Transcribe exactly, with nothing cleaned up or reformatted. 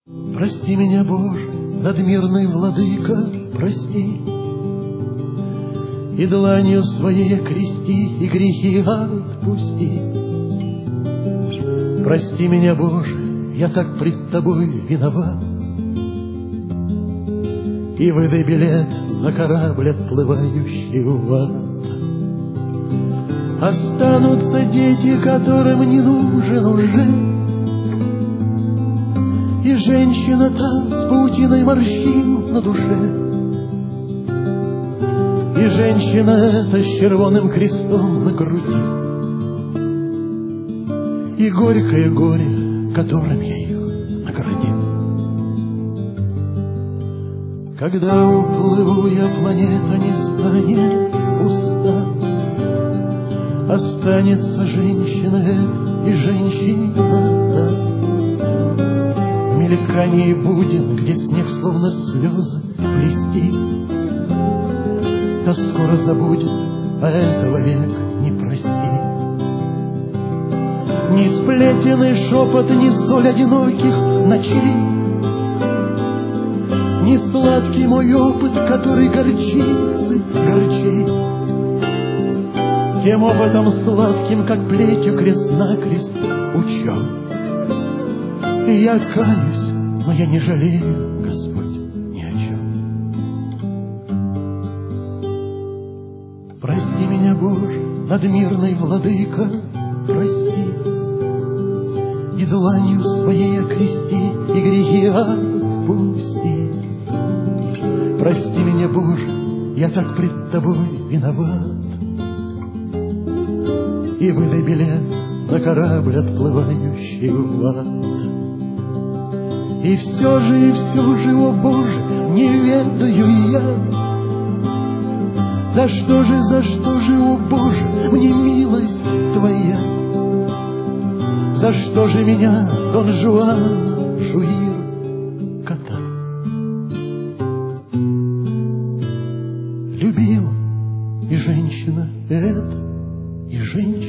Прости меня, Боже, надмирный владыка, прости, и дланью своей окрести, и грехи отпусти. Прости меня, Боже, я так пред Тобой виноват, и выдай билет на корабль, отплывающий в ад. Останутся дети, которым не нужен уже, и женщина там с паутиной морщин на душе, и женщина эта с червоным крестом на груди, и горькое горе, которым я их наградил. Когда уплыву я, планета не станет пуста, останется женщина и женщина. В мелькании будем, где снег словно слезы блестит, да скоро забудет, а этого век не простит. Ни сплетенный шепот, ни соль одиноких ночей, ни сладкий мой опыт, который горчится горчей, тем опытом сладким, как плетью крест-накрест учен. И я каюсь, но я не жалею, Господь, ни о чем. Прости меня, Боже, надмирный владыка, прости, и дланью своей окрести, и грехи отпусти. Прости меня, Боже, я так пред Тобой виноват, и выдай билет на корабль, отплывающий в ад. И все же, и все же, о Боже, не ведаю я, за что же, за что же, о Боже, мне милость Твоя? За что же меня Дон Жуан Жуир катал? Любил и женщина эта, и женщина